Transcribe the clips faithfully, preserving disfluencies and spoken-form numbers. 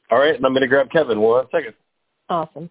All right, and I'm going to grab Kevin. One second. Awesome.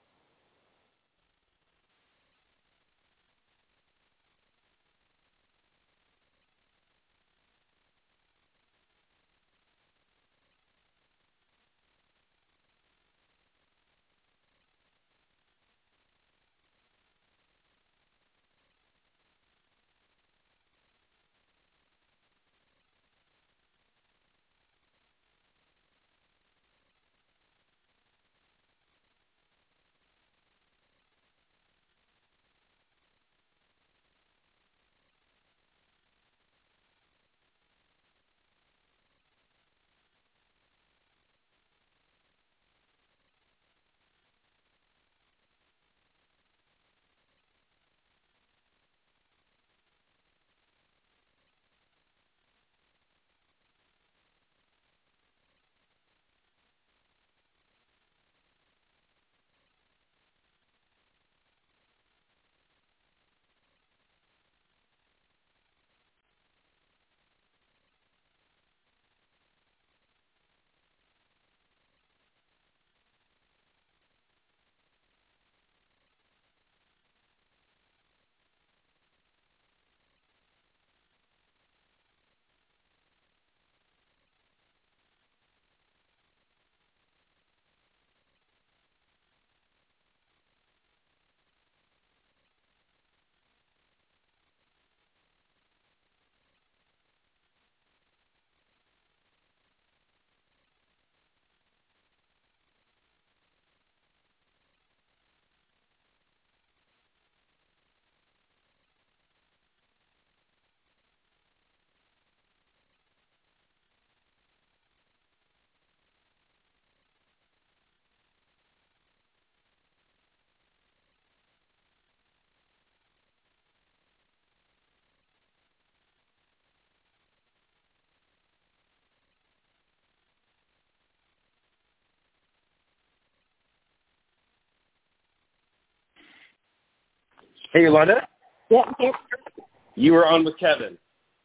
Hey, Yolanda. Yeah, here. You were on with Kevin.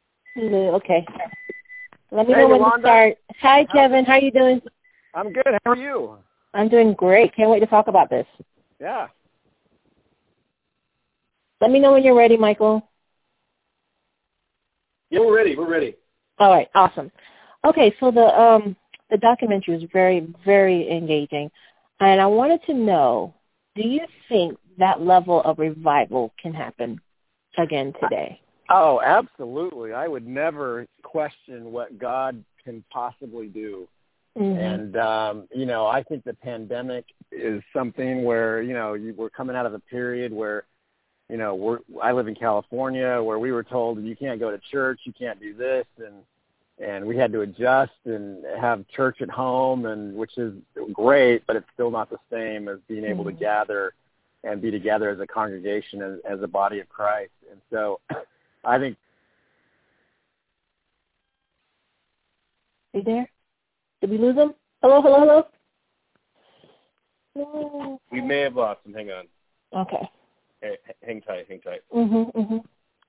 Okay. Let me Hey, know when Yolanda. to start. Hi, Kevin. How are you doing? I'm good. How are you? I'm doing great. Can't wait to talk about this. Yeah. Let me know when you're ready, Michael. Yeah, we're ready. We're ready. All right. Awesome. Okay, so the um the documentary was very, very engaging, and I wanted to know, do you think that level of revival can happen again today? Oh, absolutely. I would never question what God can possibly do. Mm-hmm. And, um, you know, I think the pandemic is something where, you know, you, we're coming out of a period where, you know, we're, I live in California, where we were told you can't go to church, you can't do this, and and we had to adjust and have church at home, and which is great, but it's still not the same as being able mm-hmm. to gather and be together as a congregation, as, as a body of Christ. And so I think. Are you there? Did we lose him? Hello, hello, hello? We may have lost him. Hang on. Okay. Hey, hang tight. Hang tight. Mm-hmm, mm-hmm.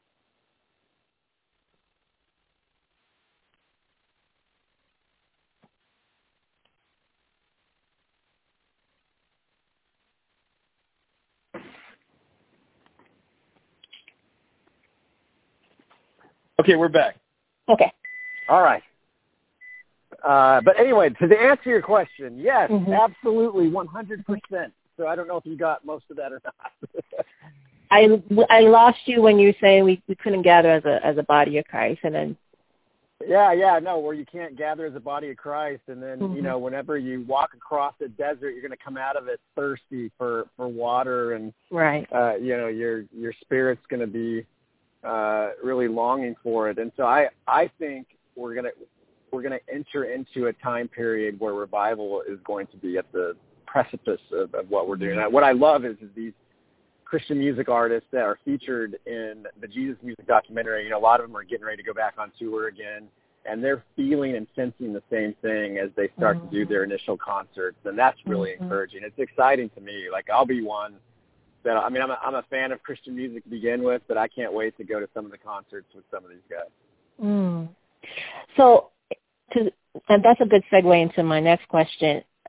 Okay, we're back. Okay. All right. Uh, but anyway, to answer your question, yes, mm-hmm. absolutely, one hundred percent. So I don't know if you got most of that or not. I, I lost you when you say we, we couldn't gather as a as a body of Christ, and then. Yeah, yeah, no, where you can't gather as a body of Christ, and then, mm-hmm. you know, whenever you walk across the desert, you're going to come out of it thirsty for, for water, and, right. uh, you know, your your spirit's going to be uh, really longing for it. And so I, I think we're going to we're going to enter into a time period where revival is going to be at the precipice of, of what we're doing. What I love is, is these Christian music artists that are featured in the Jesus Music documentary. You know, a lot of them are getting ready to go back on tour again, and they're feeling and sensing the same thing as they start mm-hmm. to do their initial concerts, and that's really mm-hmm. encouraging. It's exciting to me. Like, I'll be one that, I mean, I'm a, I'm a fan of Christian music to begin with, but I can't wait to go to some of the concerts with some of these guys. Mm. So, to, and that's a good segue into my next question.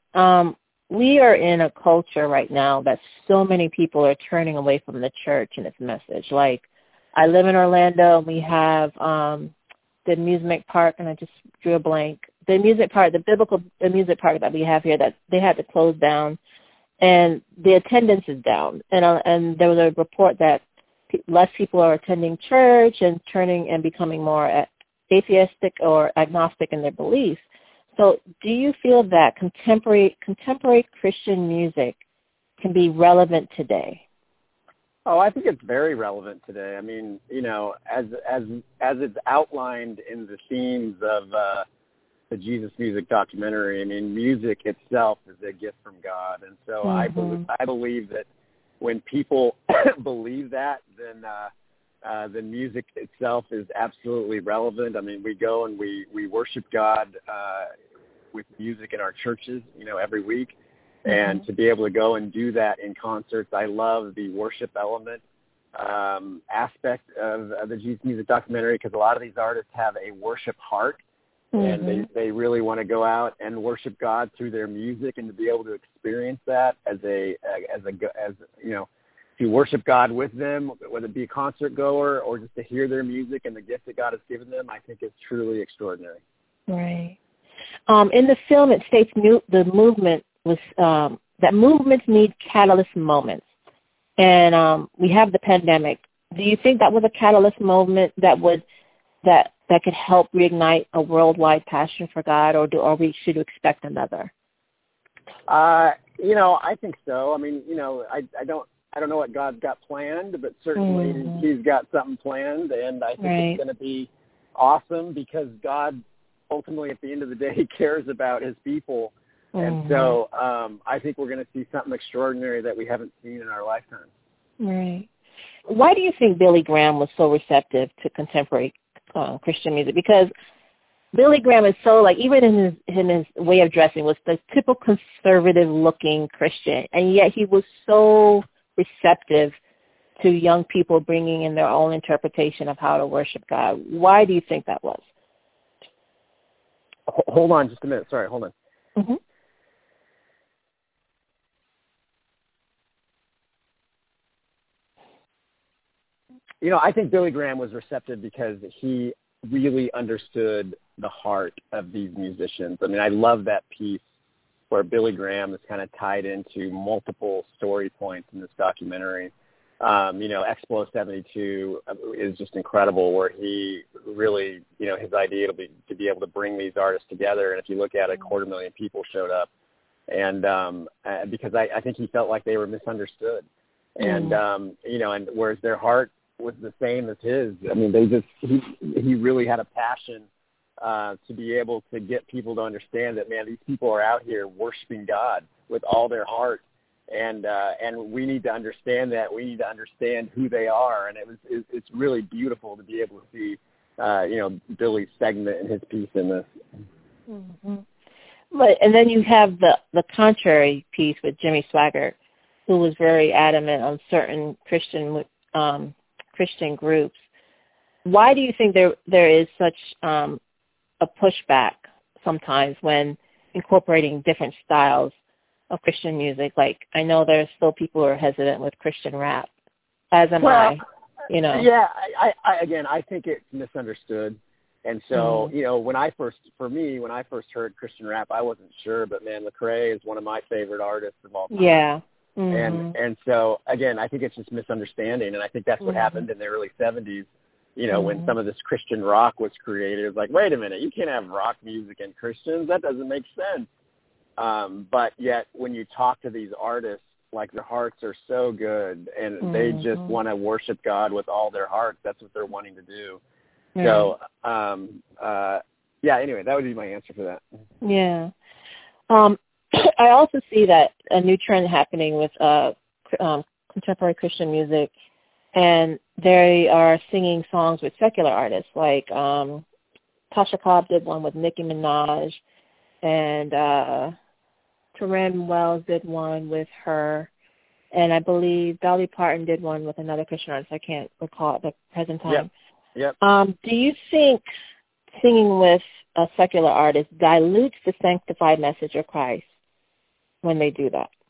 Um, we are in a culture right now that so many people are turning away from the church and its message. Like, I live in Orlando, and we have um, the amusement park, and I just drew a blank. The amusement park, the biblical amusement park that we have here, that they had to close down, and the attendance is down. And uh, and there was a report that p- less people are attending church and turning and becoming more atheistic or agnostic in their beliefs. So do you feel that contemporary contemporary Christian music can be relevant today? Oh, I think it's very relevant today. I mean, you know, as as as it's outlined in the themes of uh, the Jesus Music documentary, I mean, music itself is a gift from God. And so mm-hmm. I, believe, I believe that when people believe that, then uh, uh, then music itself is absolutely relevant. I mean, we go and we, we worship God uh, with music in our churches, you know, every week. Mm-hmm. And to be able to go and do that in concerts, I love the worship element um, aspect of, of the Jesus Music documentary, because a lot of these artists have a worship heart. Mm-hmm. And they, they really want to go out and worship God through their music, and to be able to experience that as a as a as you know, to worship God with them, whether it be a concert goer or just to hear their music and the gift that God has given them, I think is truly extraordinary. Right. Um, in the film, it states new, the movement was um, that movements need catalyst moments, and um, we have the pandemic. Do you think that was a catalyst moment that would that that could help reignite a worldwide passion for God, or do or we should expect another? Uh, you know, I think so. I mean, you know, I, I don't I don't know what God's got planned, but certainly mm-hmm. He's got something planned, and I think right. it's going to be awesome, because God ultimately, at the end of the day, cares about His people, mm-hmm. and so um, I think we're going to see something extraordinary that we haven't seen in our lifetime. Right. Why do you think Billy Graham was so receptive to contemporary Uh, Christian music? Because Billy Graham is so, like, even in his in his way of dressing, was the typical conservative-looking Christian, and yet he was so receptive to young people bringing in their own interpretation of how to worship God. Why do you think that was? Hold on just a minute. Sorry, hold on. Mm-hmm. You know, I think Billy Graham was receptive because he really understood the heart of these musicians. I mean, I love that piece where Billy Graham is kind of tied into multiple story points in this documentary. Um, you know, Explo seventy-two is just incredible, where he really, you know, his idea to be to be able to bring these artists together. And if you look at it, a quarter million people showed up. And um, uh, because I, I think he felt like they were misunderstood. And, mm. um, you know, and whereas their heart was the same as his. I mean, they just, he, he really had a passion uh, to be able to get people to understand that, man, these people are out here worshiping God with all their heart. And, uh, and we need to understand that. We need to understand who they are. And it was, it, it's really beautiful to be able to see, uh, you know, Billy's segment and his piece in this. Mm-hmm. But, and then you have the, the contrary piece with Jimmy Swaggart, who was very adamant on certain Christian um Christian groups. Why do you think there there is such um, a pushback sometimes when incorporating different styles of Christian music? Like, I know there's still people who are hesitant with Christian rap, as am well, I. You know. Yeah, I, I again, I think it's misunderstood. And so, mm-hmm. you know, when I first, for me, when I first heard Christian rap, I wasn't sure, but man, Lecrae is one of my favorite artists of all time. Yeah. Mm-hmm. And and so, again, I think it's just misunderstanding, and I think that's what mm-hmm. happened in the early seventies, you know, mm-hmm. when some of this Christian rock was created. It was like, wait a minute, you can't have rock music and Christians. That doesn't make sense. Um, but yet, when you talk to these artists, like, their hearts are so good, and mm-hmm. they just want to worship God with all their hearts. That's what they're wanting to do. Mm-hmm. So, um, uh, yeah, anyway, that would be my answer for that. Yeah. Um I also see that a new trend happening with uh, um, contemporary Christian music, and they are singing songs with secular artists. Like um, Tasha Cobb did one with Nicki Minaj, and uh, Terren Wells did one with her, and I believe Dolly Parton did one with another Christian artist. I can't recall at the present time. Yep. Yep. Um, do you think singing with a secular artist dilutes the sanctified message of Christ? when they do that?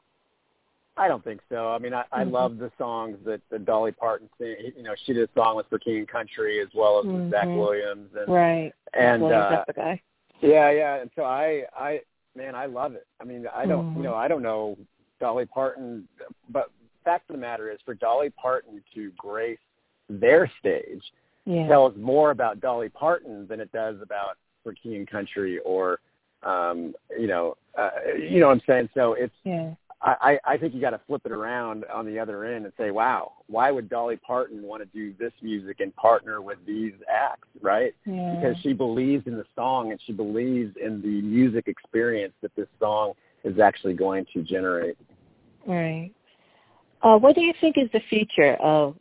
I don't think so. I mean, I, I mm-hmm. love the songs that, that Dolly Parton sing. You know, she did a song with For King and Country as well as mm-hmm. with Zach Williams. And, right. And Williams, uh, that's the guy. Yeah, yeah. And so I, I, man, I love it. I mean, I don't, mm-hmm. you know, I don't know Dolly Parton, but fact of the matter is, for Dolly Parton to grace their stage yeah. tells more about Dolly Parton than it does about For King and Country or, um, you know, uh, you know what I'm saying? So it's, yeah. I, I think you got to flip it around on the other end and say, wow, why would Dolly Parton want to do this music and partner with these acts, right? Yeah. Because she believes in the song and she believes in the music experience that this song is actually going to generate. Right. Uh, what do you think is the future of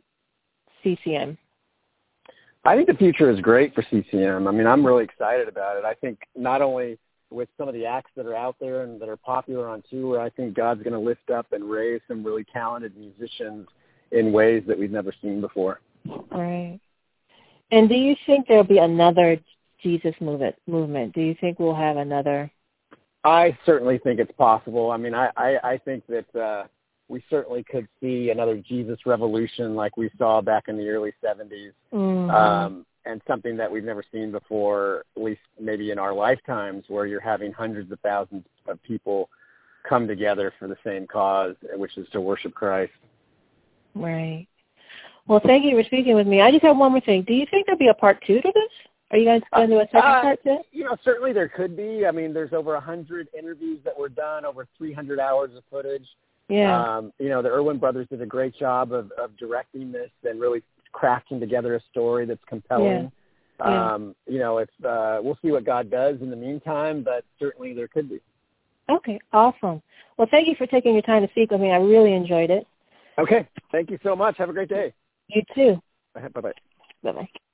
C C M? I think the future is great for C C M. I mean, I'm really excited about it. I think not only with some of the acts that are out there and that are popular on tour, I think God's going to lift up and raise some really talented musicians in ways that we've never seen before. Right. And do you think there'll be another Jesus movement? Movement? Do you think we'll have another? I certainly think it's possible. I mean, I, I, I think that uh, we certainly could see another Jesus revolution like we saw back in the early seventies. Mm-hmm. Um, and something that we've never seen before, at least maybe in our lifetimes, where you're having hundreds of thousands of people come together for the same cause, which is to worship Christ. Right. Well, thank you for speaking with me. I just have one more thing. Do you think there'll be a part two to this? Are you guys going to do a second uh, part to it? You know, certainly there could be. I mean, there's over one hundred interviews that were done, over three hundred hours of footage. Yeah. Um, you know, the Irwin brothers did a great job of, of directing this and really crafting together a story that's compelling. Yeah. Yeah. Um, you know, it's uh, we'll see what God does in the meantime, but certainly there could be. Okay, awesome. Well, thank you for taking your time to speak with me. I really enjoyed it. Okay, thank you so much. Have a great day. You too. Bye-bye. Bye-bye.